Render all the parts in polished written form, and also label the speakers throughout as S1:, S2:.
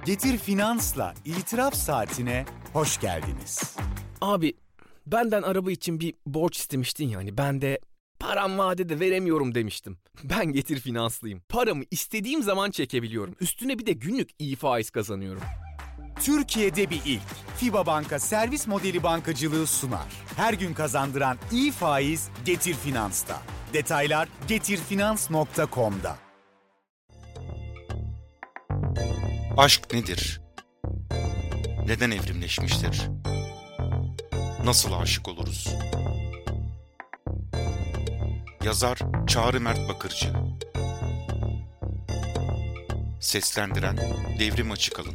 S1: Getir Finans'la İtiraf Saatine hoş geldiniz.
S2: Abi benden araba için bir borç istemiştin ya hani ben de param vadede veremiyorum demiştim. Ben Getir Finanslıyım. Paramı istediğim zaman çekebiliyorum. Üstüne bir de günlük iyi faiz kazanıyorum.
S1: Türkiye'de bir ilk. FIBA Banka servis modeli bankacılığı sunar. Her gün kazandıran iyi faiz Getir Finans'ta. Detaylar getirfinans.com'da.
S3: Aşk nedir? Neden evrimleşmiştir? Nasıl aşık oluruz? Yazar Çağrı Mert Bakırcı. Seslendiren Devrim Açıkalın.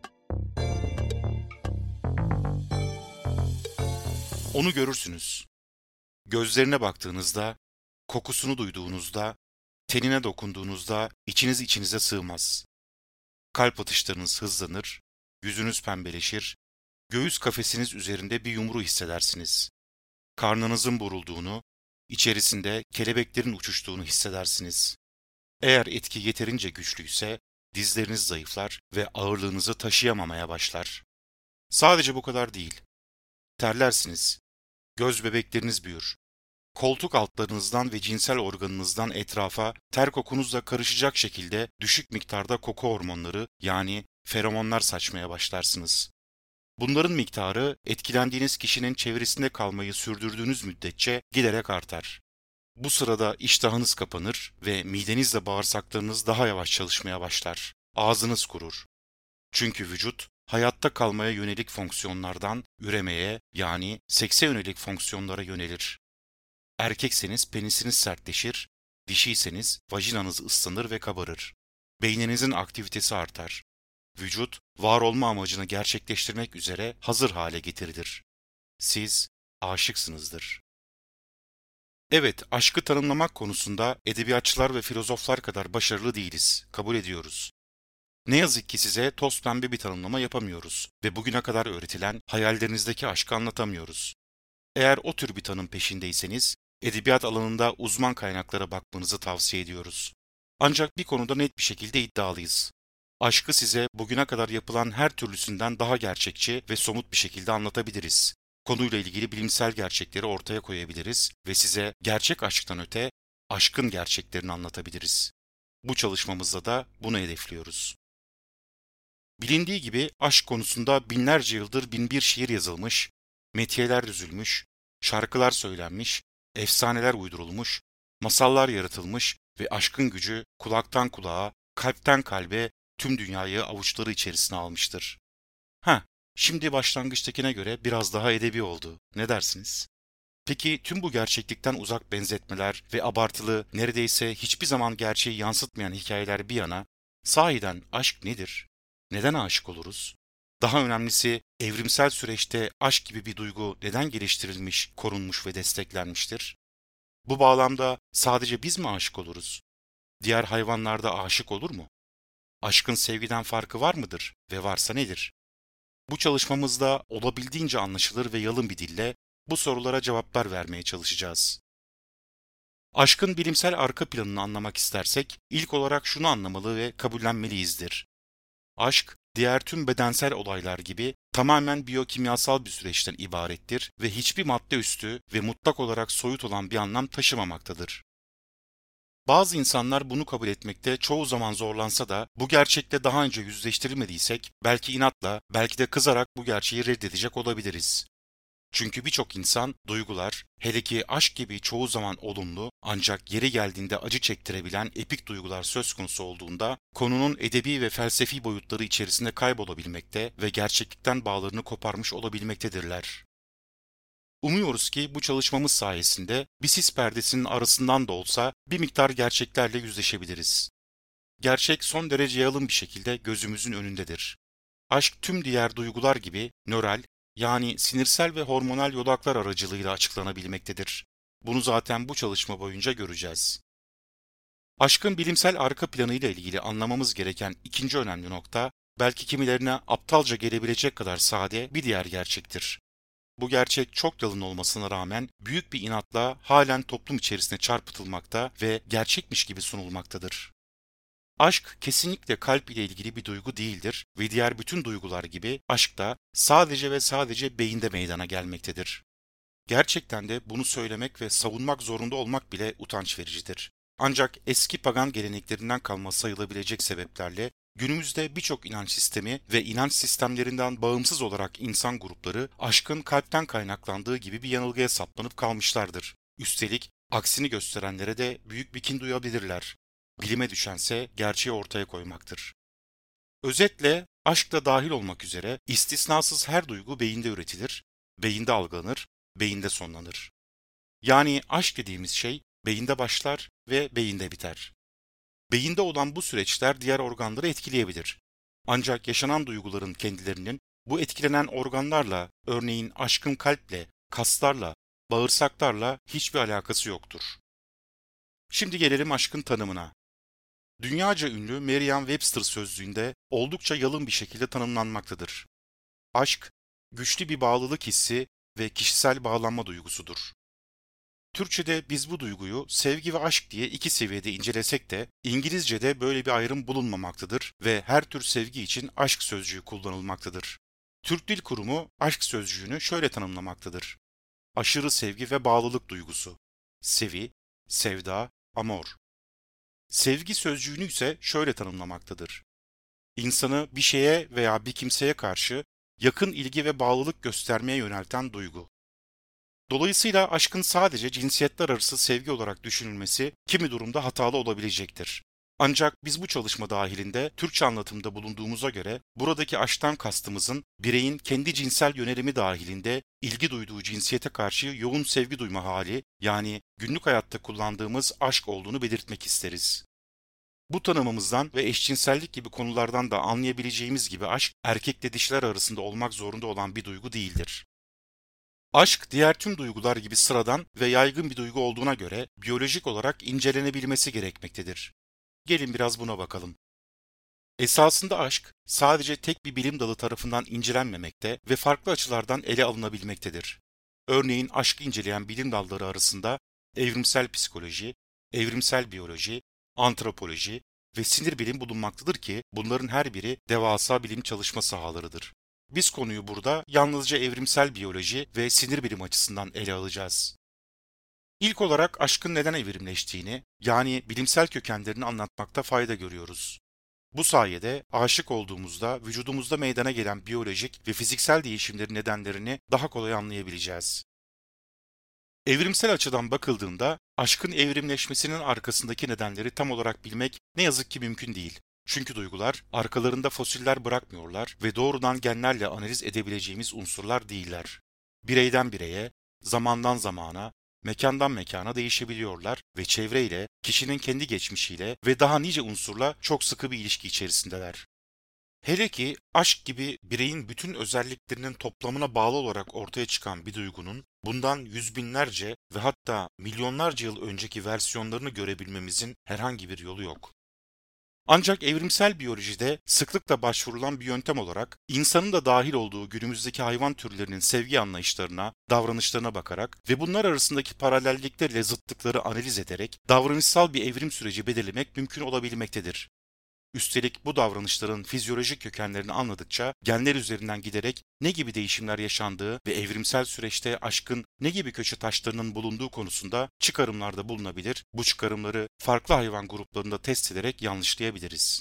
S3: Onu görürsünüz. Gözlerine baktığınızda, kokusunu duyduğunuzda, tenine dokunduğunuzda içiniz içinize sığmaz. Kalp atışlarınız hızlanır, yüzünüz pembeleşir, göğüs kafesiniz üzerinde bir yumru hissedersiniz. Karnınızın burulduğunu, içerisinde kelebeklerin uçuştuğunu hissedersiniz. Eğer etki yeterince güçlüyse dizleriniz zayıflar ve ağırlığınızı taşıyamamaya başlar. Sadece bu kadar değil. Terlersiniz, göz bebekleriniz büyür. Koltuk altlarınızdan ve cinsel organınızdan etrafa ter kokunuzla karışacak şekilde düşük miktarda koku hormonları yani feromonlar saçmaya başlarsınız. Bunların miktarı etkilendiğiniz kişinin çevresinde kalmayı sürdürdüğünüz müddetçe giderek artar. Bu sırada iştahınız kapanır ve midenizle bağırsaklarınız daha yavaş çalışmaya başlar. Ağzınız kurur. Çünkü vücut hayatta kalmaya yönelik fonksiyonlardan üremeye yani sekse yönelik fonksiyonlara yönelir. Erkekseniz penisiniz sertleşir, dişiyseniz vajinanız ıslanır ve kabarır. Beyninizin aktivitesi artar. Vücut, var olma amacını gerçekleştirmek üzere hazır hale getirilir. Siz aşıksınızdır. Evet, aşkı tanımlamak konusunda edebiyatçılar ve filozoflar kadar başarılı değiliz, kabul ediyoruz. Ne yazık ki size toz pembe bir tanımlama yapamıyoruz ve bugüne kadar öğretilen hayallerinizdeki aşkı anlatamıyoruz. Eğer o tür bir tanım peşindeyseniz, edebiyat alanında uzman kaynaklara bakmanızı tavsiye ediyoruz. Ancak bir konuda net bir şekilde iddialıyız. Aşkı size bugüne kadar yapılan her türlüsünden daha gerçekçi ve somut bir şekilde anlatabiliriz. Konuyla ilgili bilimsel gerçekleri ortaya koyabiliriz ve size gerçek aşktan öte aşkın gerçeklerini anlatabiliriz. Bu çalışmamızda da bunu hedefliyoruz. Bilindiği gibi aşk konusunda binlerce yıldır binbir şiir yazılmış, metiyeler düzülmüş, şarkılar söylenmiş, efsaneler uydurulmuş, masallar yaratılmış ve aşkın gücü kulaktan kulağa, kalpten kalbe tüm dünyayı avuçları içerisine almıştır. Şimdi başlangıçtakine göre biraz daha edebi oldu. Ne dersiniz? Peki tüm bu gerçeklikten uzak benzetmeler ve abartılı, neredeyse hiçbir zaman gerçeği yansıtmayan hikayeler bir yana, sahiden aşk nedir? Neden aşık oluruz? Daha önemlisi, evrimsel süreçte aşk gibi bir duygu neden geliştirilmiş, korunmuş ve desteklenmiştir? Bu bağlamda sadece biz mi aşık oluruz? Diğer hayvanlar da aşık olur mu? Aşkın sevgiden farkı var mıdır ve varsa nedir? Bu çalışmamızda olabildiğince anlaşılır ve yalın bir dille bu sorulara cevaplar vermeye çalışacağız. Aşkın bilimsel arka planını anlamak istersek, ilk olarak şunu anlamalı ve kabullenmeliyizdir. Aşk, diğer tüm bedensel olaylar gibi tamamen biyokimyasal bir süreçten ibarettir ve hiçbir madde üstü ve mutlak olarak soyut olan bir anlam taşımamaktadır. Bazı insanlar bunu kabul etmekte çoğu zaman zorlansa da bu gerçekle daha önce yüzleştirilmediysek belki inatla, belki de kızarak bu gerçeği reddedecek olabiliriz. Çünkü birçok insan duygular, hele ki aşk gibi çoğu zaman olumlu ancak yeri geldiğinde acı çektirebilen epik duygular söz konusu olduğunda konunun edebi ve felsefi boyutları içerisinde kaybolabilmekte ve gerçeklikten bağlarını koparmış olabilmektedirler. Umuyoruz ki bu çalışmamız sayesinde bir sis perdesinin arasından da olsa bir miktar gerçeklerle yüzleşebiliriz. Gerçek son derece yalın bir şekilde gözümüzün önündedir. Aşk tüm diğer duygular gibi nöral yani sinirsel ve hormonal yolaklar aracılığıyla açıklanabilmektedir. Bunu zaten bu çalışma boyunca göreceğiz. Aşkın bilimsel arka planı ile ilgili anlamamız gereken ikinci önemli nokta, belki kimilerine aptalca gelebilecek kadar sade bir diğer gerçektir. Bu gerçek çok yalın olmasına rağmen büyük bir inatla halen toplum içerisine çarpıtılmakta ve gerçekmiş gibi sunulmaktadır. Aşk kesinlikle kalp ile ilgili bir duygu değildir ve diğer bütün duygular gibi aşk da sadece ve sadece beyinde meydana gelmektedir. Gerçekten de bunu söylemek ve savunmak zorunda olmak bile utanç vericidir. Ancak eski pagan geleneklerinden kalma sayılabilecek sebeplerle günümüzde birçok inanç sistemi ve inanç sistemlerinden bağımsız olarak insan grupları aşkın kalpten kaynaklandığı gibi bir yanılgıya saplanıp kalmışlardır. Üstelik aksini gösterenlere de büyük bir kin duyabilirler. Bilime düşense gerçeği ortaya koymaktır. Özetle aşk da dahil olmak üzere istisnasız her duygu beyinde üretilir, beyinde algılanır, beyinde sonlanır. Yani aşk dediğimiz şey beyinde başlar ve beyinde biter. Beyinde olan bu süreçler diğer organları etkileyebilir. Ancak yaşanan duyguların kendilerinin bu etkilenen organlarla, örneğin aşkın kalple, kaslarla, bağırsaklarla hiçbir alakası yoktur. Şimdi gelelim aşkın tanımına. Dünyaca ünlü Merriam-Webster sözlüğünde oldukça yalın bir şekilde tanımlanmaktadır. Aşk, güçlü bir bağlılık hissi ve kişisel bağlanma duygusudur. Türkçe'de biz bu duyguyu sevgi ve aşk diye iki seviyede incelesek de İngilizce'de böyle bir ayrım bulunmamaktadır ve her tür sevgi için aşk sözcüğü kullanılmaktadır. Türk Dil Kurumu aşk sözcüğünü şöyle tanımlamaktadır: aşırı sevgi ve bağlılık duygusu, sevi, sevda, amor. Sevgi sözcüğünü ise şöyle tanımlamaktadır: İnsanı bir şeye veya bir kimseye karşı yakın ilgi ve bağlılık göstermeye yönelten duygu. Dolayısıyla aşkın sadece cinsiyetler arası sevgi olarak düşünülmesi kimi durumda hatalı olabilecektir. Ancak biz bu çalışma dahilinde Türkçe anlatımda bulunduğumuza göre buradaki aşktan kastımızın bireyin kendi cinsel yönelimi dahilinde ilgi duyduğu cinsiyete karşı yoğun sevgi duyma hali, yani günlük hayatta kullandığımız aşk olduğunu belirtmek isteriz. Bu tanımımızdan ve eşcinsellik gibi konulardan da anlayabileceğimiz gibi aşk erkekle dişiler arasında olmak zorunda olan bir duygu değildir. Aşk diğer tüm duygular gibi sıradan ve yaygın bir duygu olduğuna göre biyolojik olarak incelenebilmesi gerekmektedir. Gelin biraz buna bakalım. Esasında aşk sadece tek bir bilim dalı tarafından incelenmemekte ve farklı açılardan ele alınabilmektedir. Örneğin aşkı inceleyen bilim dalları arasında evrimsel psikoloji, evrimsel biyoloji, antropoloji ve sinir bilim bulunmaktadır ki bunların her biri devasa bilim çalışma sahalarıdır. Biz konuyu burada yalnızca evrimsel biyoloji ve sinir bilim açısından ele alacağız. İlk olarak aşkın neden evrimleştiğini, yani bilimsel kökenlerini anlatmakta fayda görüyoruz. Bu sayede aşık olduğumuzda vücudumuzda meydana gelen biyolojik ve fiziksel değişimlerin nedenlerini daha kolay anlayabileceğiz. Evrimsel açıdan bakıldığında aşkın evrimleşmesinin arkasındaki nedenleri tam olarak bilmek ne yazık ki mümkün değil. Çünkü duygular arkalarında fosiller bırakmıyorlar ve doğrudan genlerle analiz edebileceğimiz unsurlar değiller. Bireyden bireye, zamandan zamana, mekandan mekana değişebiliyorlar ve çevreyle, kişinin kendi geçmişiyle ve daha nice unsurla çok sıkı bir ilişki içerisindeler. Hele ki aşk gibi bireyin bütün özelliklerinin toplamına bağlı olarak ortaya çıkan bir duygunun bundan yüz binlerce ve hatta milyonlarca yıl önceki versiyonlarını görebilmemizin herhangi bir yolu yok. Ancak evrimsel biyolojide sıklıkla başvurulan bir yöntem olarak insanın da dahil olduğu günümüzdeki hayvan türlerinin sevgi anlayışlarına, davranışlarına bakarak ve bunlar arasındaki paralellikler ile zıtlıkları analiz ederek davranışsal bir evrim süreci belirlemek mümkün olabilmektedir. Üstelik bu davranışların fizyolojik kökenlerini anladıkça genler üzerinden giderek ne gibi değişimler yaşandığı ve evrimsel süreçte aşkın ne gibi köşe taşlarının bulunduğu konusunda çıkarımlarda bulunabilir, bu çıkarımları farklı hayvan gruplarında test ederek yanlışlayabiliriz.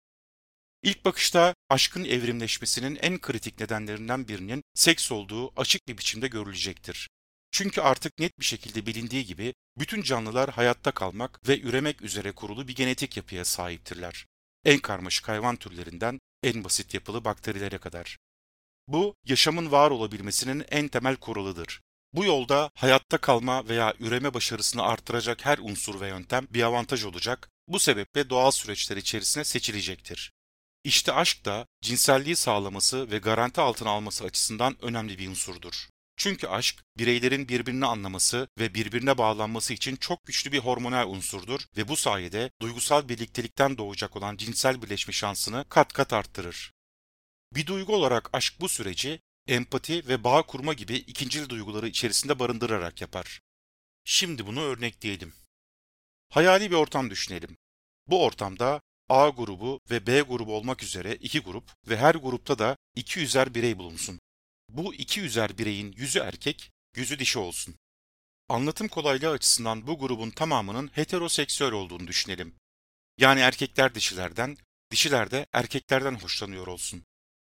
S3: İlk bakışta aşkın evrimleşmesinin en kritik nedenlerinden birinin seks olduğu açık bir biçimde görülecektir. Çünkü artık net bir şekilde bilindiği gibi bütün canlılar hayatta kalmak ve üremek üzere kurulu bir genetik yapıya sahiptirler. En karmaşık hayvan türlerinden en basit yapılı bakterilere kadar. Bu, yaşamın var olabilmesinin en temel kuralıdır. Bu yolda hayatta kalma veya üreme başarısını artıracak her unsur ve yöntem bir avantaj olacak, bu sebeple doğal süreçler içerisine seçilecektir. İşte aşk da cinselliği sağlaması ve garanti altına alması açısından önemli bir unsurdur. Çünkü aşk, bireylerin birbirini anlaması ve birbirine bağlanması için çok güçlü bir hormonal unsurdur ve bu sayede duygusal birliktelikten doğacak olan cinsel birleşme şansını kat kat arttırır. Bir duygu olarak aşk bu süreci, empati ve bağ kurma gibi ikincil duyguları içerisinde barındırarak yapar. Şimdi bunu örnekleyelim. Hayali bir ortam düşünelim. Bu ortamda A grubu ve B grubu olmak üzere iki grup ve her grupta da 200'er birey bulunsun. Bu 200'er bireyin 100'ü erkek, 100'ü dişi olsun. Anlatım kolaylığı açısından bu grubun tamamının heteroseksüel olduğunu düşünelim. Yani erkekler dişilerden, dişiler de erkeklerden hoşlanıyor olsun.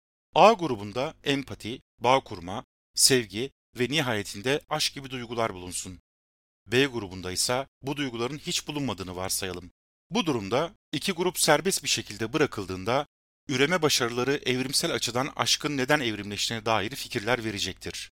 S3: A grubunda empati, bağ kurma, sevgi ve nihayetinde aşk gibi duygular bulunsun. B grubunda ise bu duyguların hiç bulunmadığını varsayalım. Bu durumda iki grup serbest bir şekilde bırakıldığında üreme başarıları evrimsel açıdan aşkın neden evrimleştiğine dair fikirler verecektir.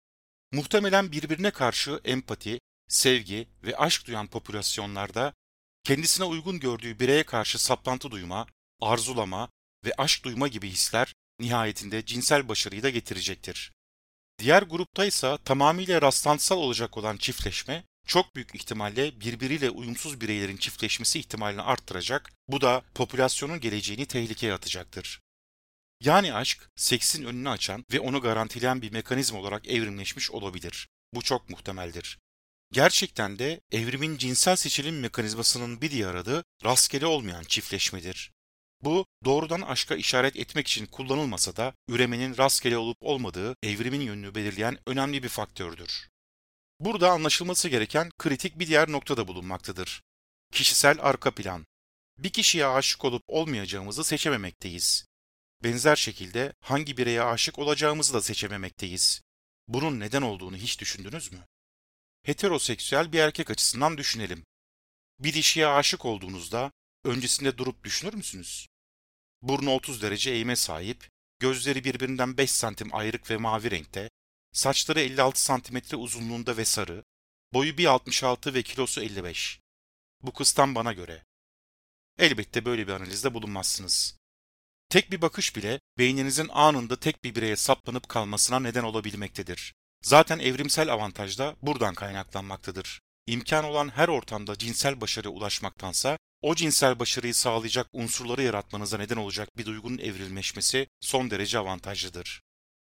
S3: Muhtemelen birbirine karşı empati, sevgi ve aşk duyan popülasyonlarda kendisine uygun gördüğü bireye karşı saplantı duyma, arzulama ve aşk duyma gibi hisler nihayetinde cinsel başarıyı da getirecektir. Diğer grupta ise tamamıyla rastlantısal olacak olan çiftleşme, çok büyük ihtimalle birbiriyle uyumsuz bireylerin çiftleşmesi ihtimalini arttıracak, bu da popülasyonun geleceğini tehlikeye atacaktır. Yani aşk, seksin önünü açan ve onu garantileyen bir mekanizma olarak evrimleşmiş olabilir. Bu çok muhtemeldir. Gerçekten de evrimin cinsel seçilim mekanizmasının bir diğer adı rastgele olmayan çiftleşmedir. Bu doğrudan aşka işaret etmek için kullanılmasa da üremenin rastgele olup olmadığı evrimin yönünü belirleyen önemli bir faktördür. Burada anlaşılması gereken kritik bir diğer nokta da bulunmaktadır. Kişisel arka plan. Bir kişiye aşık olup olmayacağımızı seçememekteyiz. Benzer şekilde hangi bireye aşık olacağımızı da seçememekteyiz. Bunun neden olduğunu hiç düşündünüz mü? Heteroseksüel bir erkek açısından düşünelim. Bir dişiye aşık olduğunuzda öncesinde durup düşünür müsünüz? Burnu 30 derece eğime sahip, gözleri birbirinden 5 santim ayrık ve mavi renkte, saçları 56 santimetre uzunluğunda ve sarı, boyu 1,66 ve kilosu 55. Bu kız tam bana göre. Elbette böyle bir analizde bulunmazsınız. Tek bir bakış bile beyninizin anında tek bir bireye saplanıp kalmasına neden olabilmektedir. Zaten evrimsel avantaj da buradan kaynaklanmaktadır. İmkan olan her ortamda cinsel başarıya ulaşmaktansa o cinsel başarıyı sağlayacak unsurları yaratmanıza neden olacak bir duygunun evrimleşmesi son derece avantajlıdır.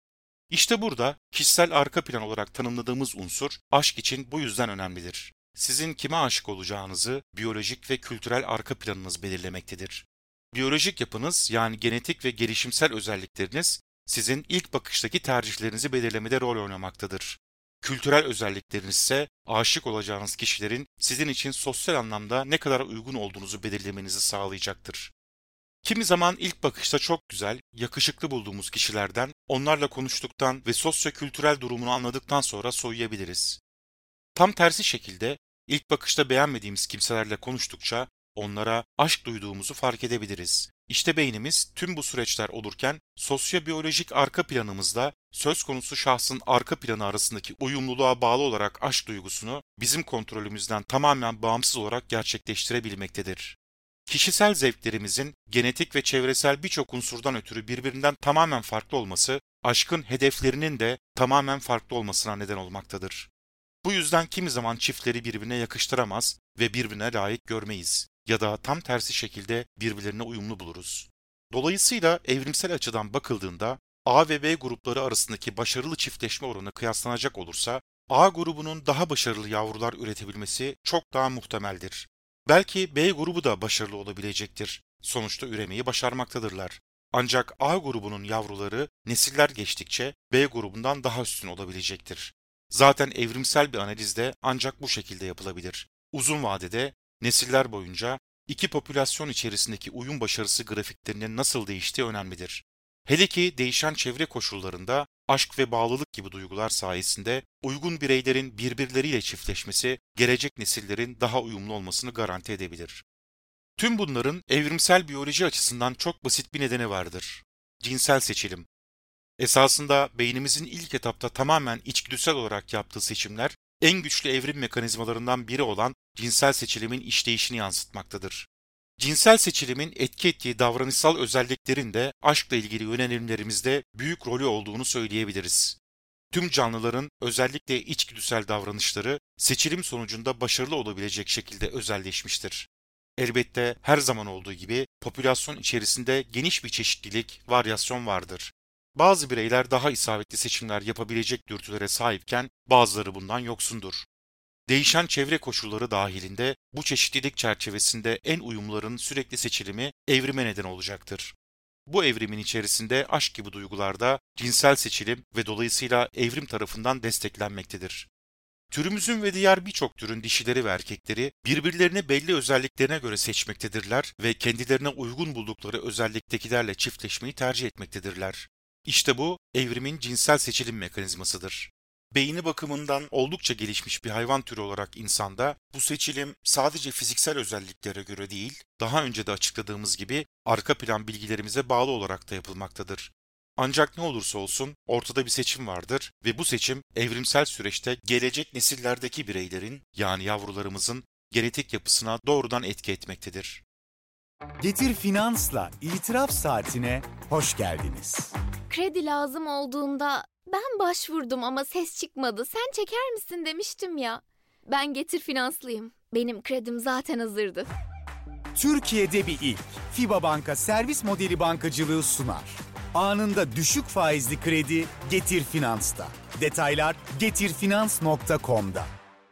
S3: İşte burada kişisel arka plan olarak tanımladığımız unsur aşk için bu yüzden önemlidir. Sizin kime aşık olacağınızı biyolojik ve kültürel arka planınız belirlemektedir. Biyolojik yapınız yani genetik ve gelişimsel özellikleriniz sizin ilk bakıştaki tercihlerinizi belirlemede rol oynamaktadır. Kültürel özellikleriniz ise aşık olacağınız kişilerin sizin için sosyal anlamda ne kadar uygun olduğunuzu belirlemenizi sağlayacaktır. Kimi zaman ilk bakışta çok güzel, yakışıklı bulduğumuz kişilerden, onlarla konuştuktan ve sosyo-kültürel durumunu anladıktan sonra soğuyabiliriz. Tam tersi şekilde ilk bakışta beğenmediğimiz kimselerle konuştukça onlara aşk duyduğumuzu fark edebiliriz. İşte beynimiz tüm bu süreçler olurken sosyobiyolojik arka planımızda söz konusu şahsın arka planı arasındaki uyumluluğa bağlı olarak aşk duygusunu bizim kontrolümüzden tamamen bağımsız olarak gerçekleştirebilmektedir. Kişisel zevklerimizin genetik ve çevresel birçok unsurdan ötürü birbirinden tamamen farklı olması, aşkın hedeflerinin de tamamen farklı olmasına neden olmaktadır. Bu yüzden kimi zaman çiftleri birbirine yakıştıramaz ve birbirine layık görmeyiz ya da tam tersi şekilde birbirlerine uyumlu buluruz. Dolayısıyla evrimsel açıdan bakıldığında A ve B grupları arasındaki başarılı çiftleşme oranı kıyaslanacak olursa A grubunun daha başarılı yavrular üretebilmesi çok daha muhtemeldir. Belki B grubu da başarılı olabilecektir. Sonuçta üremeyi başarmaktadırlar. Ancak A grubunun yavruları nesiller geçtikçe B grubundan daha üstün olabilecektir. Zaten evrimsel bir analiz de ancak bu şekilde yapılabilir. Uzun vadede nesiller boyunca iki popülasyon içerisindeki uyum başarısı grafiklerinin nasıl değiştiği önemlidir. Hele ki değişen çevre koşullarında aşk ve bağlılık gibi duygular sayesinde uygun bireylerin birbirleriyle çiftleşmesi gelecek nesillerin daha uyumlu olmasını garanti edebilir. Tüm bunların evrimsel biyoloji açısından çok basit bir nedeni vardır. Cinsel seçilim. Esasında beynimizin ilk etapta tamamen içgüdüsel olarak yaptığı seçimler en güçlü evrim mekanizmalarından biri olan cinsel seçilimin işleyişini yansıtmaktadır. Cinsel seçilimin etki ettiği davranışsal özelliklerin de aşkla ilgili yönelimlerimizde büyük rolü olduğunu söyleyebiliriz. Tüm canlıların özellikle içgüdüsel davranışları seçilim sonucunda başarılı olabilecek şekilde özelleşmiştir. Elbette her zaman olduğu gibi popülasyon içerisinde geniş bir çeşitlilik, varyasyon vardır. Bazı bireyler daha isabetli seçimler yapabilecek dürtülere sahipken bazıları bundan yoksundur. Değişen çevre koşulları dahilinde bu çeşitlilik çerçevesinde en uyumluların sürekli seçilimi evrime neden olacaktır. Bu evrimin içerisinde aşk gibi duygularda cinsel seçilim ve dolayısıyla evrim tarafından desteklenmektedir. Türümüzün ve diğer birçok türün dişileri ve erkekleri birbirlerini belli özelliklerine göre seçmektedirler ve kendilerine uygun buldukları özelliktekilerle çiftleşmeyi tercih etmektedirler. İşte bu evrimin cinsel seçilim mekanizmasıdır. Beyni bakımından oldukça gelişmiş bir hayvan türü olarak insanda bu seçilim sadece fiziksel özelliklere göre değil, daha önce de açıkladığımız gibi arka plan bilgilerimize bağlı olarak da yapılmaktadır. Ancak ne olursa olsun ortada bir seçim vardır ve bu seçim evrimsel süreçte gelecek nesillerdeki bireylerin yani yavrularımızın genetik yapısına doğrudan etki etmektedir.
S1: Getir Finans'la İtiraf Saatine hoş geldiniz.
S4: Kredi lazım olduğunda ben başvurdum ama ses çıkmadı. Sen çeker misin demiştim ya. Ben Getir Finanslıyım. Benim kredim zaten hazırdı.
S1: Türkiye'de bir ilk. FIBA Banka servis modeli bankacılığı sunar. Anında düşük faizli kredi Getir Finans'ta. Detaylar getirfinans.com'da.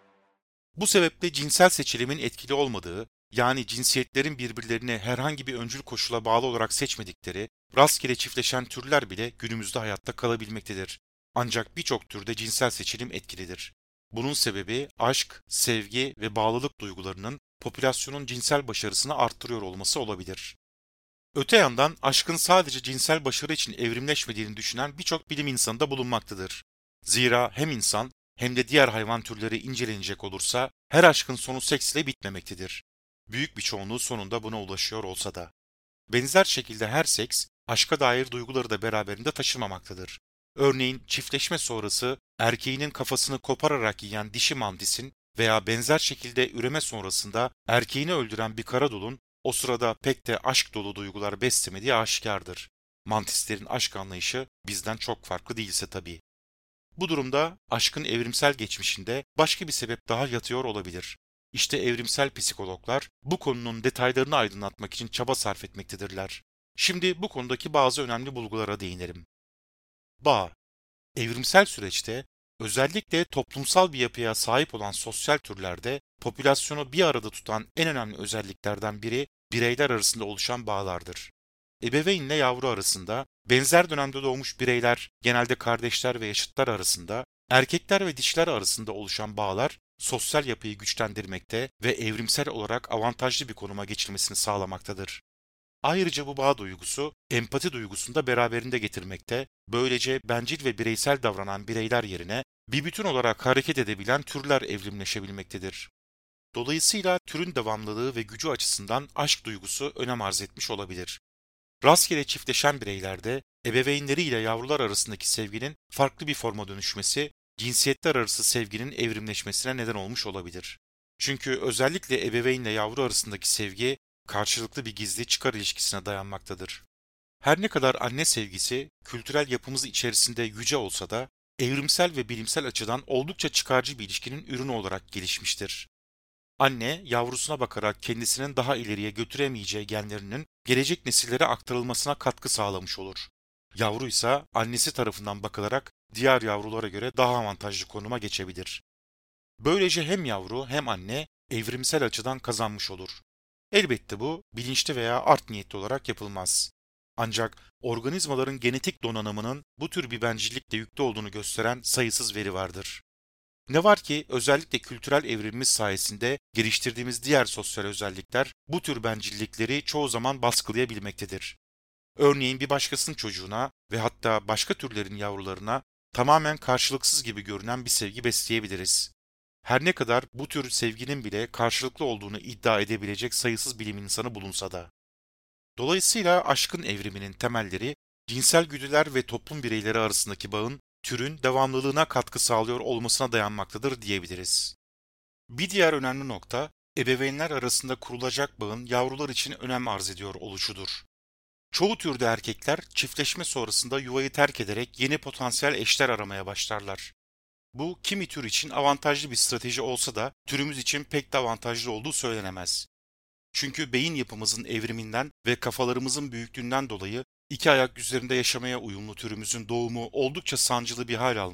S3: Bu sebeple cinsel seçilimin etkili olmadığı, yani cinsiyetlerin birbirlerini herhangi bir öncül koşula bağlı olarak seçmedikleri, rastgele çiftleşen türler bile günümüzde hayatta kalabilmektedir. Ancak birçok türde cinsel seçilim etkilidir. Bunun sebebi aşk, sevgi ve bağlılık duygularının popülasyonun cinsel başarısını arttırıyor olması olabilir. Öte yandan aşkın sadece cinsel başarı için evrimleşmediğini düşünen birçok bilim insanı da bulunmaktadır. Zira hem insan hem de diğer hayvan türleri incelenecek olursa her aşkın sonu seks ile bitmemektedir. Büyük bir çoğunluğu sonunda buna ulaşıyor olsa da. Benzer şekilde her seks aşka dair duyguları da beraberinde taşımamaktadır. Örneğin çiftleşme sonrası erkeğinin kafasını kopararak yiyen dişi mantisin veya benzer şekilde üreme sonrasında erkeğini öldüren bir karadulun o sırada pek de aşk dolu duygular beslemediği aşikardır. Mantislerin aşk anlayışı bizden çok farklı değilse tabii. Bu durumda aşkın evrimsel geçmişinde başka bir sebep daha yatıyor olabilir. İşte evrimsel psikologlar bu konunun detaylarını aydınlatmak için çaba sarf etmektedirler. Şimdi bu konudaki bazı önemli bulgulara değinelim. Bağ. Evrimsel süreçte özellikle toplumsal bir yapıya sahip olan sosyal türlerde popülasyonu bir arada tutan en önemli özelliklerden biri bireyler arasında oluşan bağlardır. Ebeveynle yavru arasında, benzer dönemde doğmuş bireyler, genelde kardeşler ve yaşıtlar arasında, erkekler ve dişiler arasında oluşan bağlar, sosyal yapıyı güçlendirmekte ve evrimsel olarak avantajlı bir konuma geçilmesini sağlamaktadır. Ayrıca bu bağ duygusu, empati duygusunu da beraberinde getirmekte, böylece bencil ve bireysel davranan bireyler yerine bir bütün olarak hareket edebilen türler evrimleşebilmektedir. Dolayısıyla türün devamlılığı ve gücü açısından aşk duygusu önem arz etmiş olabilir. Rastgele çiftleşen bireylerde ebeveynleriyle yavrular arasındaki sevginin farklı bir forma dönüşmesi, cinsiyetler arası sevginin evrimleşmesine neden olmuş olabilir. Çünkü özellikle ebeveynle yavru arasındaki sevgi, karşılıklı bir gizli çıkar ilişkisine dayanmaktadır. Her ne kadar anne sevgisi, kültürel yapımız içerisinde yüce olsa da, evrimsel ve bilimsel açıdan oldukça çıkarcı bir ilişkinin ürünü olarak gelişmiştir. Anne, yavrusuna bakarak kendisinin daha ileriye götüremeyeceği genlerinin gelecek nesillere aktarılmasına katkı sağlamış olur. Yavru ise annesi tarafından bakılarak diğer yavrulara göre daha avantajlı konuma geçebilir. Böylece hem yavru hem anne evrimsel açıdan kazanmış olur. Elbette bu bilinçli veya art niyetli olarak yapılmaz. Ancak organizmaların genetik donanımının bu tür bir bencillikle yüklü olduğunu gösteren sayısız veri vardır. Ne var ki özellikle kültürel evrimimiz sayesinde geliştirdiğimiz diğer sosyal özellikler bu tür bencillikleri çoğu zaman baskılayabilmektedir. Örneğin bir başkasının çocuğuna ve hatta başka türlerin yavrularına tamamen karşılıksız gibi görünen bir sevgi besleyebiliriz. Her ne kadar bu tür sevginin bile karşılıklı olduğunu iddia edebilecek sayısız bilim insanı bulunsa da. Dolayısıyla aşkın evriminin temelleri cinsel güdüler ve toplum bireyleri arasındaki bağın türün devamlılığına katkı sağlıyor olmasına dayanmaktadır diyebiliriz. Bir diğer önemli nokta, ebeveynler arasında kurulacak bağın yavrular için önem arz ediyor oluşudur. Çoğu türde erkekler çiftleşme sonrasında yuvayı terk ederek yeni potansiyel eşler aramaya başlarlar. Bu kimi tür için avantajlı bir strateji olsa da türümüz için pek de avantajlı olduğu söylenemez. Çünkü beyin yapımızın evriminden ve kafalarımızın büyüklüğünden dolayı iki ayak üzerinde yaşamaya uyumlu türümüzün doğumu oldukça sancılı bir hal almış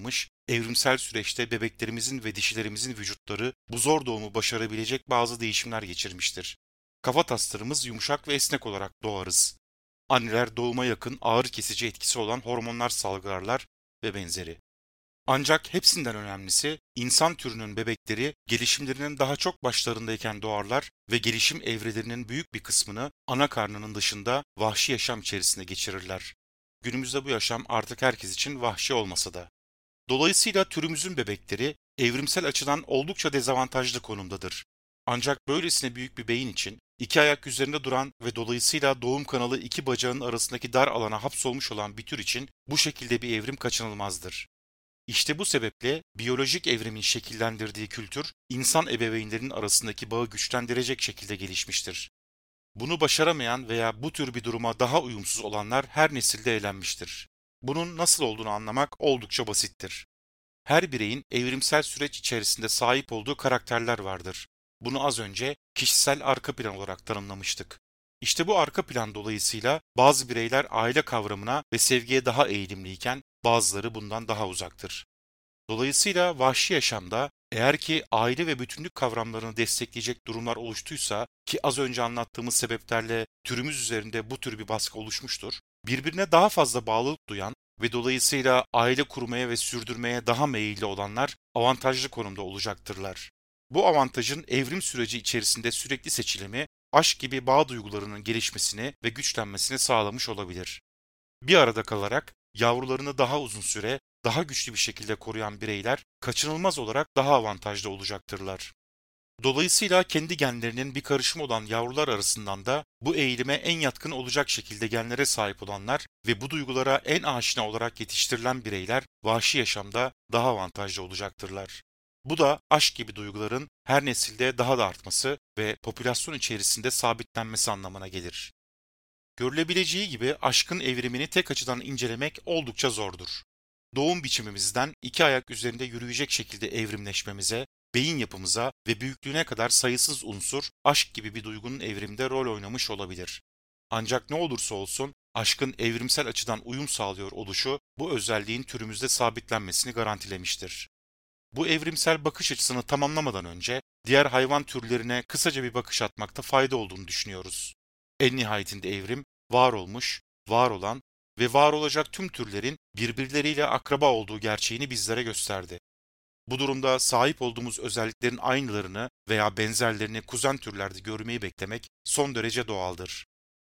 S3: evrimsel süreçte bebeklerimizin ve dişilerimizin vücutları bu zor doğumu başarabilecek bazı değişimler geçirmiştir. Kafataslarımız yumuşak ve esnek olarak doğarız. Anneler doğuma yakın ağrı kesici etkisi olan hormonlar salgılarlar ve benzeri. Ancak hepsinden önemlisi insan türünün bebekleri gelişimlerinin daha çok başlarındayken doğarlar ve gelişim evrelerinin büyük bir kısmını ana karnının dışında vahşi yaşam içerisinde geçirirler. Günümüzde bu yaşam artık herkes için vahşi olmasa da. Dolayısıyla türümüzün bebekleri evrimsel açıdan oldukça dezavantajlı konumdadır. Ancak böylesine büyük bir beyin için iki ayak üzerinde duran ve dolayısıyla doğum kanalı iki bacağın arasındaki dar alana hapsolmuş olan bir tür için bu şekilde bir evrim kaçınılmazdır. İşte bu sebeple biyolojik evrimin şekillendirdiği kültür, insan ebeveynlerinin arasındaki bağı güçlendirecek şekilde gelişmiştir. Bunu başaramayan veya bu tür bir duruma daha uyumsuz olanlar her nesilde elenmiştir. Bunun nasıl olduğunu anlamak oldukça basittir. Her bireyin evrimsel süreç içerisinde sahip olduğu karakterler vardır. Bunu az önce kişisel arka plan olarak tanımlamıştık. İşte bu arka plan dolayısıyla bazı bireyler aile kavramına ve sevgiye daha eğilimliyken bazıları bundan daha uzaktır. Dolayısıyla vahşi yaşamda eğer ki aile ve bütünlük kavramlarını destekleyecek durumlar oluştuysa ki az önce anlattığımız sebeplerle türümüz üzerinde bu tür bir baskı oluşmuştur, birbirine daha fazla bağlılık duyan ve dolayısıyla aile kurmaya ve sürdürmeye daha meyilli olanlar avantajlı konumda olacaktırlar. Bu avantajın evrim süreci içerisinde sürekli seçilimi, aşk gibi bağ duygularının gelişmesini ve güçlenmesini sağlamış olabilir. Bir arada kalarak yavrularını daha uzun süre, daha güçlü bir şekilde koruyan bireyler kaçınılmaz olarak daha avantajlı olacaktırlar. Dolayısıyla kendi genlerinin bir karışımı olan yavrular arasından da bu eğilime en yatkın olacak şekilde genlere sahip olanlar ve bu duygulara en aşina olarak yetiştirilen bireyler vahşi yaşamda daha avantajlı olacaktırlar. Bu da aşk gibi duyguların her nesilde daha da artması ve popülasyon içerisinde sabitlenmesi anlamına gelir. Görülebileceği gibi aşkın evrimini tek açıdan incelemek oldukça zordur. Doğum biçimimizden iki ayak üzerinde yürüyecek şekilde evrimleşmemize, beyin yapımıza ve büyüklüğüne kadar sayısız unsur aşk gibi bir duygunun evrimde rol oynamış olabilir. Ancak ne olursa olsun aşkın evrimsel açıdan uyum sağlıyor oluşu bu özelliğin türümüzde sabitlenmesini garantilemiştir. Bu evrimsel bakış açısını tamamlamadan önce diğer hayvan türlerine kısaca bir bakış atmakta fayda olduğunu düşünüyoruz. En nihayetinde evrim, var olmuş, var olan ve var olacak tüm türlerin birbirleriyle akraba olduğu gerçeğini bizlere gösterdi. Bu durumda sahip olduğumuz özelliklerin aynılarını veya benzerlerini kuzen türlerde görmeyi beklemek son derece doğaldır.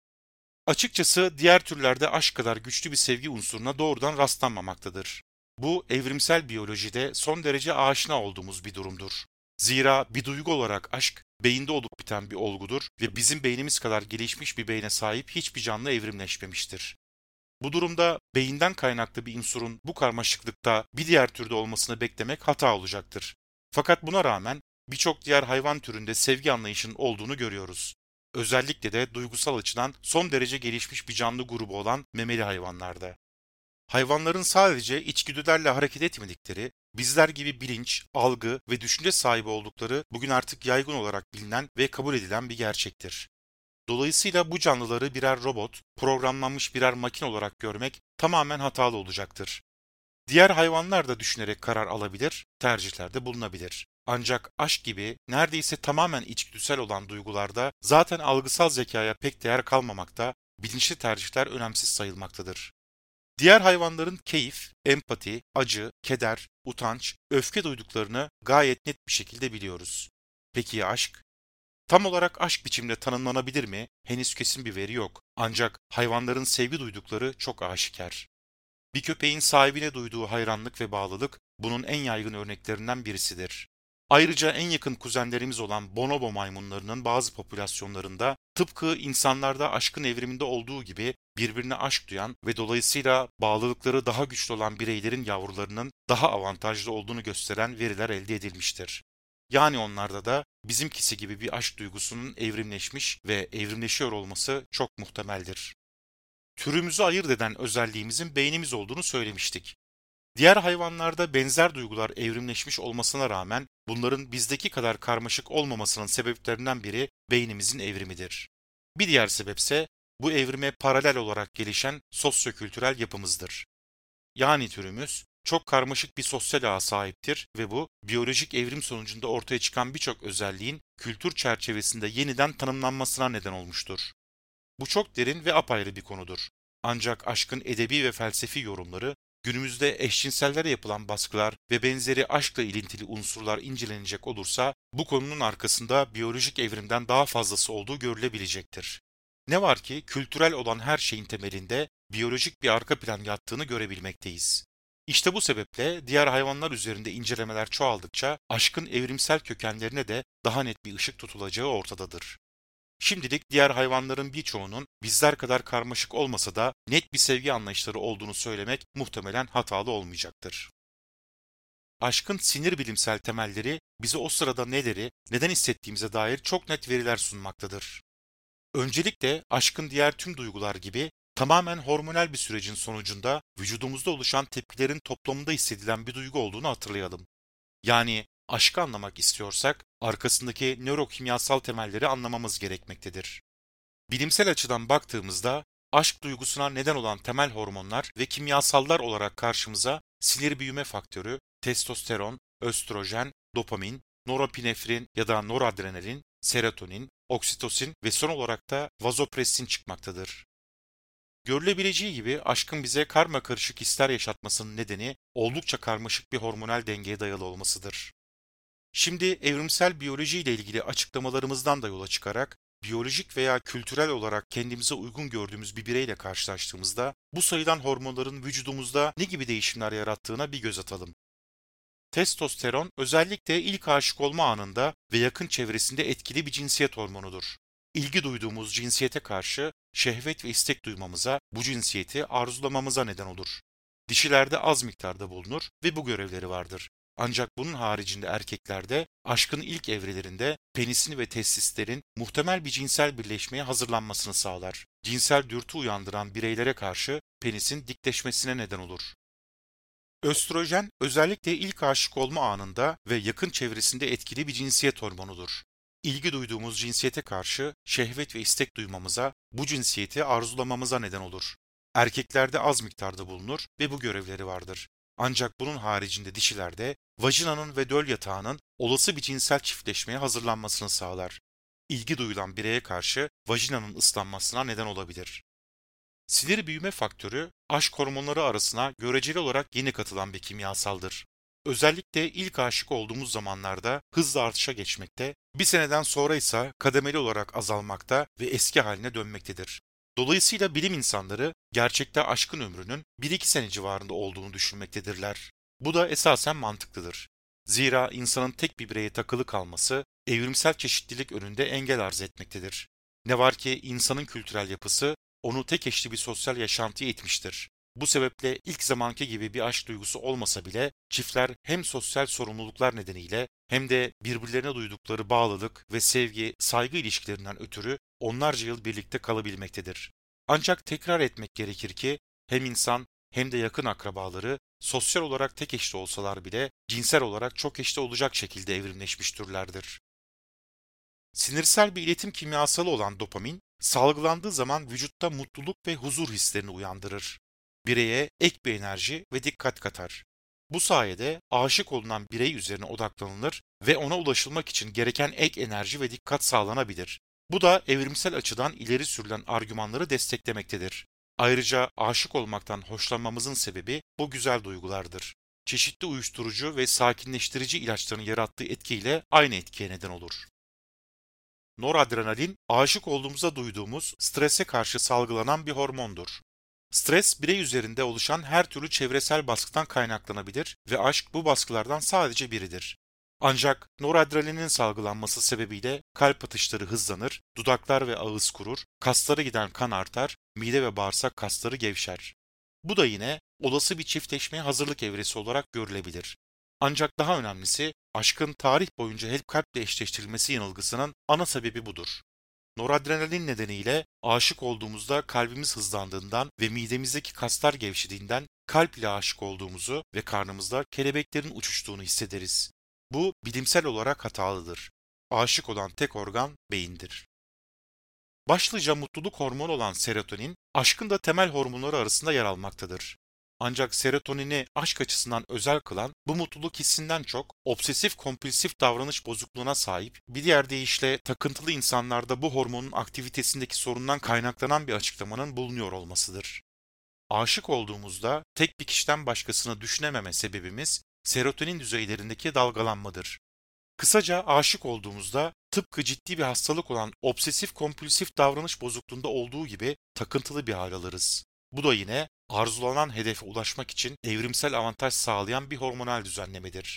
S3: Açıkçası diğer türlerde aşk kadar güçlü bir sevgi unsuruna doğrudan rastlanmamaktadır. Bu evrimsel biyolojide son derece aşina olduğumuz bir durumdur. Zira bir duygu olarak aşk, beyinde olup biten bir olgudur ve bizim beynimiz kadar gelişmiş bir beyne sahip hiçbir canlı evrimleşmemiştir. Bu durumda beyinden kaynaklı bir unsurun bu karmaşıklıkta bir diğer türde olmasını beklemek hata olacaktır. Fakat buna rağmen birçok diğer hayvan türünde sevgi anlayışının olduğunu görüyoruz. Özellikle de duygusal açıdan son derece gelişmiş bir canlı grubu olan memeli hayvanlarda. Hayvanların sadece içgüdülerle hareket etmedikleri, bizler gibi bilinç, algı ve düşünce sahibi oldukları bugün artık yaygın olarak bilinen ve kabul edilen bir gerçektir. Dolayısıyla bu canlıları birer robot, programlanmış birer makine olarak görmek tamamen hatalı olacaktır. Diğer hayvanlar da düşünerek karar alabilir, tercihlerde bulunabilir. Ancak aşk gibi neredeyse tamamen içgüdüsel olan duygularda zaten algısal zekaya pek değer kalmamakta, bilinçli tercihler önemsiz sayılmaktadır. Diğer hayvanların keyif, empati, acı, keder, utanç, öfke duyduklarını gayet net bir şekilde biliyoruz. Peki ya aşk? Tam olarak aşk biçimde tanımlanabilir mi? Henüz kesin bir veri yok. Ancak hayvanların sevgi duydukları çok aşikar. Bir köpeğin sahibine duyduğu hayranlık ve bağlılık bunun en yaygın örneklerinden birisidir. Ayrıca en yakın kuzenlerimiz olan bonobo maymunlarının bazı popülasyonlarında tıpkı insanlarda aşkın evriminde olduğu gibi birbirine aşk duyan ve dolayısıyla bağlılıkları daha güçlü olan bireylerin yavrularının daha avantajlı olduğunu gösteren veriler elde edilmiştir. Yani onlarda da bizimkisi gibi bir aşk duygusunun evrimleşmiş ve evrimleşiyor olması çok muhtemeldir. Türümüzü ayırt eden özelliğimizin beynimiz olduğunu söylemiştik. Diğer hayvanlarda benzer duygular evrimleşmiş olmasına rağmen bunların bizdeki kadar karmaşık olmamasının sebeplerinden biri beynimizin evrimidir. Bir diğer sebepse bu evrime paralel olarak gelişen sosyokültürel yapımızdır. Yani türümüz çok karmaşık bir sosyal ağa sahiptir ve bu, biyolojik evrim sonucunda ortaya çıkan birçok özelliğin kültür çerçevesinde yeniden tanımlanmasına neden olmuştur. Bu çok derin ve apayrı bir konudur. Ancak aşkın edebi ve felsefi yorumları, günümüzde eşcinsellere yapılan baskılar ve benzeri aşkla ilintili unsurlar incelenecek olursa, bu konunun arkasında biyolojik evrimden daha fazlası olduğu görülebilecektir. Ne var ki kültürel olan her şeyin temelinde biyolojik bir arka plan yattığını görebilmekteyiz. İşte bu sebeple diğer hayvanlar üzerinde incelemeler çoğaldıkça aşkın evrimsel kökenlerine de daha net bir ışık tutulacağı ortadadır. Şimdilik diğer hayvanların birçoğunun bizler kadar karmaşık olmasa da net bir sevgi anlayışları olduğunu söylemek muhtemelen hatalı olmayacaktır. Aşkın sinir bilimsel temelleri bize o sırada neleri, neden hissettiğimize dair çok net veriler sunmaktadır. Öncelikle aşkın diğer tüm duygular gibi tamamen hormonal bir sürecin sonucunda vücudumuzda oluşan tepkilerin toplamında hissedilen bir duygu olduğunu hatırlayalım. Yani aşkı anlamak istiyorsak arkasındaki nörokimyasal temelleri anlamamız gerekmektedir. Bilimsel açıdan baktığımızda aşk duygusuna neden olan temel hormonlar ve kimyasallar olarak karşımıza sinir büyüme faktörü, testosteron, östrojen, dopamin, norepinefrin ya da noradrenalin, serotonin, oksitosin ve son olarak da vazopressin çıkmaktadır. Görülebileceği gibi aşkın bize karmakarışık hisler yaşatmasının nedeni oldukça karmaşık bir hormonal dengeye dayalı olmasıdır. Şimdi evrimsel biyoloji ile ilgili açıklamalarımızdan da yola çıkarak biyolojik veya kültürel olarak kendimize uygun gördüğümüz bir bireyle karşılaştığımızda bu sayılan hormonların vücudumuzda ne gibi değişimler yarattığına bir göz atalım. Testosteron özellikle ilk aşık olma anında ve yakın çevresinde etkili bir cinsiyet hormonudur. İlgi duyduğumuz cinsiyete karşı şehvet ve istek duymamıza, bu cinsiyeti arzulamamıza neden olur. Dişilerde az miktarda bulunur ve bu görevleri vardır. Ancak bunun haricinde erkeklerde aşkın ilk evrelerinde penisin ve testislerin muhtemel bir cinsel birleşmeye hazırlanmasını sağlar. Cinsel dürtü uyandıran bireylere karşı penisin dikleşmesine neden olur. Östrojen özellikle ilk aşık olma anında ve yakın çevresinde etkili bir cinsiyet hormonudur. İlgi duyduğumuz cinsiyete karşı şehvet ve istek duymamıza, bu cinsiyeti arzulamamıza neden olur. Erkeklerde az miktarda bulunur ve bu görevleri vardır. Ancak bunun haricinde dişilerde vajinanın ve döl yatağının olası bir cinsel çiftleşmeye hazırlanmasını sağlar. İlgi duyulan bireye karşı vajinanın ıslanmasına neden olabilir. Sinir büyüme faktörü, aşk hormonları arasına göreceli olarak yeni katılan bir kimyasaldır. Özellikle ilk aşık olduğumuz zamanlarda hızla artışa geçmekte, bir seneden sonra ise kademeli olarak azalmakta ve eski haline dönmektedir. Dolayısıyla bilim insanları gerçekte aşkın ömrünün 1-2 sene civarında olduğunu düşünmektedirler. Bu da esasen mantıklıdır. Zira insanın tek bir bireye takılı kalması evrimsel çeşitlilik önünde engel arz etmektedir. Ne var ki insanın kültürel yapısı onu tek eşli bir sosyal yaşantıya itmiştir. Bu sebeple ilk zamanki gibi bir aşk duygusu olmasa bile çiftler hem sosyal sorumluluklar nedeniyle hem de birbirlerine duydukları bağlılık ve sevgi, saygı ilişkilerinden ötürü onlarca yıl birlikte kalabilmektedir. Ancak tekrar etmek gerekir ki hem insan hem de yakın akrabaları sosyal olarak tek eşli olsalar bile cinsel olarak çok eşli olacak şekilde evrimleşmiş türlerdir. Sinirsel bir iletim kimyasalı olan dopamin, salgılandığı zaman vücutta mutluluk ve huzur hislerini uyandırır. Bireye ek bir enerji ve dikkat katar. Bu sayede aşık olunan birey üzerine odaklanılır ve ona ulaşılmak için gereken ek enerji ve dikkat sağlanabilir. Bu da evrimsel açıdan ileri sürülen argümanları desteklemektedir. Ayrıca aşık olmaktan hoşlanmamızın sebebi bu güzel duygulardır. Çeşitli uyuşturucu ve sakinleştirici ilaçların yarattığı etkiyle aynı etkiye neden olur. Noradrenalin, aşık olduğumuzda duyduğumuz strese karşı salgılanan bir hormondur. Stres, birey üzerinde oluşan her türlü çevresel baskıdan kaynaklanabilir ve aşk bu baskılardan sadece biridir. Ancak noradrenalinin salgılanması sebebiyle kalp atışları hızlanır, dudaklar ve ağız kurur, kaslara giden kan artar, mide ve bağırsak kasları gevşer. Bu da yine olası bir çiftleşmeye hazırlık evresi olarak görülebilir. Ancak daha önemlisi, aşkın tarih boyunca hep kalple eşleştirilmesi yanılgısının ana sebebi budur. Noradrenalin nedeniyle aşık olduğumuzda kalbimiz hızlandığından ve midemizdeki kaslar gevşediğinden kalp ile aşık olduğumuzu ve karnımızda kelebeklerin uçuştuğunu hissederiz. Bu bilimsel olarak hatalıdır. Aşık olan tek organ beyindir. Başlıca mutluluk hormonu olan serotonin, aşkın da temel hormonları arasında yer almaktadır. Ancak serotonini aşk açısından özel kılan bu mutluluk hissinden çok obsesif kompulsif davranış bozukluğuna sahip, bir diğer deyişle takıntılı insanlarda bu hormonun aktivitesindeki sorundan kaynaklanan bir açıklamanın bulunuyor olmasıdır. Aşık olduğumuzda tek bir kişiden başkasını düşünememe sebebimiz serotonin düzeylerindeki dalgalanmadır. Kısaca aşık olduğumuzda tıpkı ciddi bir hastalık olan obsesif kompulsif davranış bozukluğunda olduğu gibi takıntılı bir hal alırız. Bu da yine arzulanan hedefe ulaşmak için evrimsel avantaj sağlayan bir hormonal düzenlemedir.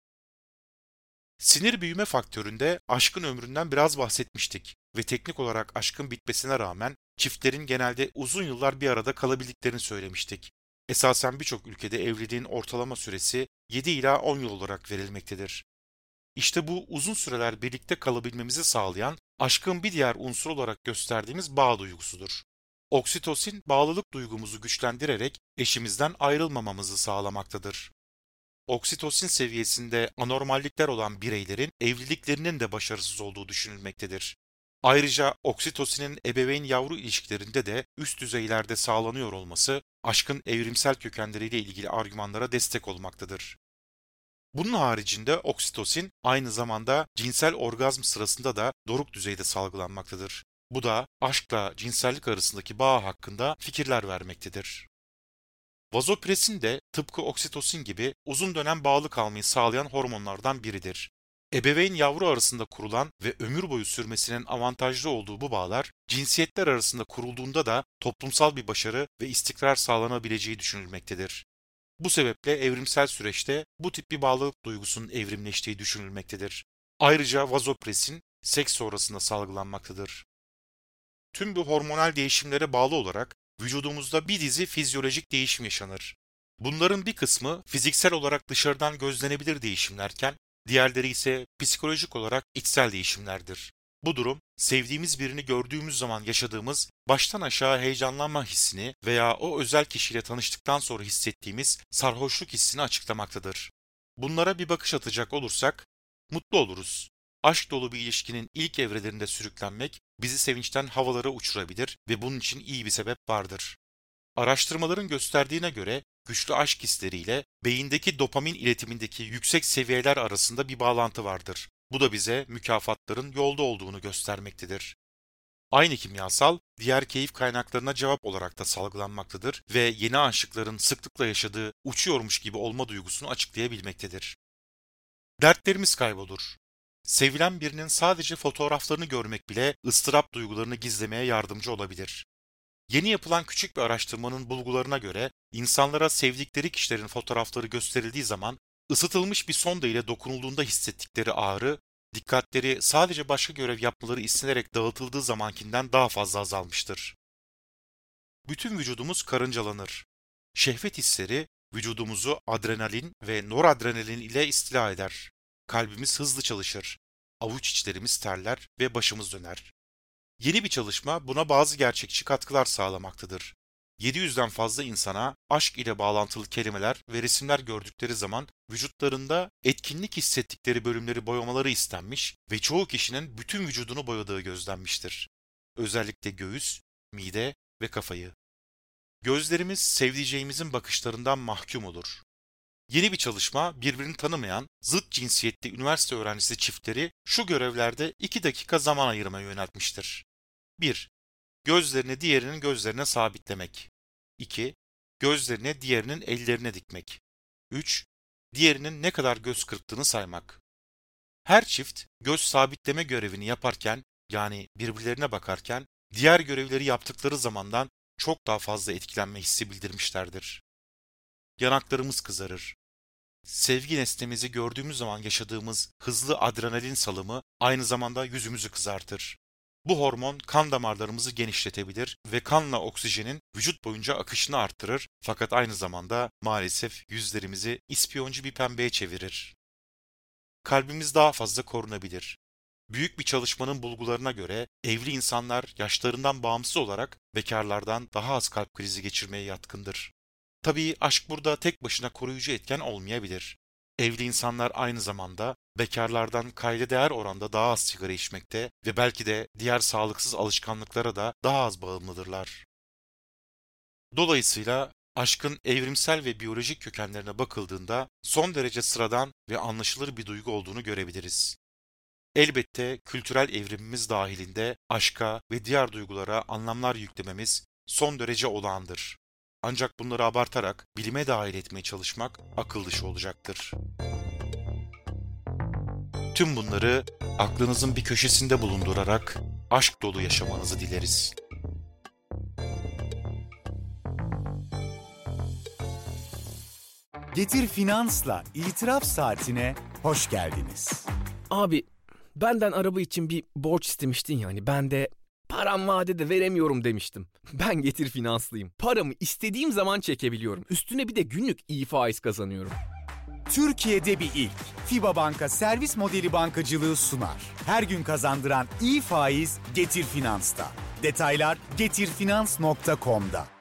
S3: Sinir büyüme faktöründe aşkın ömründen biraz bahsetmiştik ve teknik olarak aşkın bitmesine rağmen çiftlerin genelde uzun yıllar bir arada kalabildiklerini söylemiştik. Esasen birçok ülkede evliliğin ortalama süresi 7 ila 10 yıl olarak verilmektedir. İşte bu uzun süreler birlikte kalabilmemizi sağlayan aşkın bir diğer unsur olarak gösterdiğimiz bağ duygusudur. Oksitosin bağlılık duygumuzu güçlendirerek eşimizden ayrılmamamızı sağlamaktadır. Oksitosin seviyesinde anormallikler olan bireylerin evliliklerinin de başarısız olduğu düşünülmektedir. Ayrıca oksitosinin ebeveyn-yavru ilişkilerinde de üst düzeylerde sağlanıyor olması aşkın evrimsel kökenleriyle ilgili argümanlara destek olmaktadır. Bunun haricinde oksitosin aynı zamanda cinsel orgazm sırasında da doruk düzeyde salgılanmaktadır. Bu da aşkla cinsellik arasındaki bağ hakkında fikirler vermektedir. Vazopresin de tıpkı oksitosin gibi uzun dönem bağlı kalmayı sağlayan hormonlardan biridir. Ebeveyn yavru arasında kurulan ve ömür boyu sürmesinin avantajlı olduğu bu bağlar, cinsiyetler arasında kurulduğunda da toplumsal bir başarı ve istikrar sağlanabileceği düşünülmektedir. Bu sebeple evrimsel süreçte bu tip bir bağlılık duygusunun evrimleştiği düşünülmektedir. Ayrıca vazopresin seks sonrasında salgılanmaktadır. Tüm bu hormonal değişimlere bağlı olarak vücudumuzda bir dizi fizyolojik değişim yaşanır. Bunların bir kısmı fiziksel olarak dışarıdan gözlenebilir değişimlerken, diğerleri ise psikolojik olarak içsel değişimlerdir. Bu durum, sevdiğimiz birini gördüğümüz zaman yaşadığımız baştan aşağı heyecanlanma hissini veya o özel kişiyle tanıştıktan sonra hissettiğimiz sarhoşluk hissini açıklamaktadır. Bunlara bir bakış atacak olursak, mutlu oluruz. Aşk dolu bir ilişkinin ilk evrelerinde sürüklenmek bizi sevinçten havalara uçurabilir ve bunun için iyi bir sebep vardır. Araştırmaların gösterdiğine göre güçlü aşk hisleriyle beyindeki dopamin iletimindeki yüksek seviyeler arasında bir bağlantı vardır. Bu da bize mükafatların yolda olduğunu göstermektedir. Aynı kimyasal diğer keyif kaynaklarına cevap olarak da salgılanmaktadır ve yeni aşıkların sıklıkla yaşadığı uçuyormuş gibi olma duygusunu açıklayabilmektedir. Dertlerimiz kaybolur. Sevilen birinin sadece fotoğraflarını görmek bile ıstırap duygularını gizlemeye yardımcı olabilir. Yeni yapılan küçük bir araştırmanın bulgularına göre insanlara sevdikleri kişilerin fotoğrafları gösterildiği zaman ısıtılmış bir sonda ile dokunulduğunda hissettikleri ağrı, dikkatleri sadece başka görev yapmaları istenerek dağıtıldığı zamankinden daha fazla azalmıştır. Bütün vücudumuz karıncalanır. Şehvet hisleri vücudumuzu adrenalin ve noradrenalin ile istila eder. Kalbimiz hızlı çalışır. Avuç içlerimiz terler ve başımız döner. Yeni bir çalışma buna bazı gerçekçi katkılar sağlamaktadır. 700'den fazla insana aşk ile bağlantılı kelimeler ve resimler gördükleri zaman vücutlarında etkinlik hissettikleri bölümleri boyamaları istenmiş ve çoğu kişinin bütün vücudunu boyadığı gözlenmiştir. Özellikle göğüs, mide ve kafayı. Gözlerimiz sevdiceğimizin bakışlarından mahkum olur. Yeni bir çalışma birbirini tanımayan zıt cinsiyetli üniversite öğrencisi çiftleri şu görevlerde 2 dakika zaman ayırmaya yöneltmiştir. 1. Gözlerini diğerinin gözlerine sabitlemek. 2. Gözlerini diğerinin ellerine dikmek. 3. Diğerinin ne kadar göz kırptığını saymak. Her çift göz sabitleme görevini yaparken, yani birbirlerine bakarken, diğer görevleri yaptıkları zamandan çok daha fazla etkilenme hissi bildirmişlerdir. Yanaklarımız kızarır. Sevgi nesnemizi gördüğümüz zaman yaşadığımız hızlı adrenalin salımı aynı zamanda yüzümüzü kızartır. Bu hormon kan damarlarımızı genişletebilir ve kanla oksijenin vücut boyunca akışını arttırır, fakat aynı zamanda maalesef yüzlerimizi ispiyoncu bir pembeye çevirir. Kalbimiz daha fazla korunabilir. Büyük bir çalışmanın bulgularına göre evli insanlar yaşlarından bağımsız olarak bekarlardan daha az kalp krizi geçirmeye yatkındır. Tabii aşk burada tek başına koruyucu etken olmayabilir. Evli insanlar aynı zamanda bekarlardan kayda değer oranda daha az sigara içmekte ve belki de diğer sağlıksız alışkanlıklara da daha az bağımlıdırlar. Dolayısıyla aşkın evrimsel ve biyolojik kökenlerine bakıldığında son derece sıradan ve anlaşılır bir duygu olduğunu görebiliriz. Elbette kültürel evrimimiz dahilinde aşka ve diğer duygulara anlamlar yüklememiz son derece olağandır. Ancak bunları abartarak bilime dahil etmeye çalışmak akıl dışı olacaktır. Tüm bunları aklınızın bir köşesinde bulundurarak aşk dolu yaşamanızı dileriz.
S1: Getir Finans'la itiraf saatine hoş geldiniz.
S2: Abi benden araba için bir borç istemiştin yani ben de param vadede veremiyorum demiştim. Ben Getir Finanslıyım. Paramı istediğim zaman çekebiliyorum. Üstüne bir de günlük iyi faiz kazanıyorum.
S1: Türkiye'de bir ilk. FIBA Banka servis modeli bankacılığı sunar. Her gün kazandıran iyi faiz Getir Finans'ta. Detaylar getirfinans.com'da.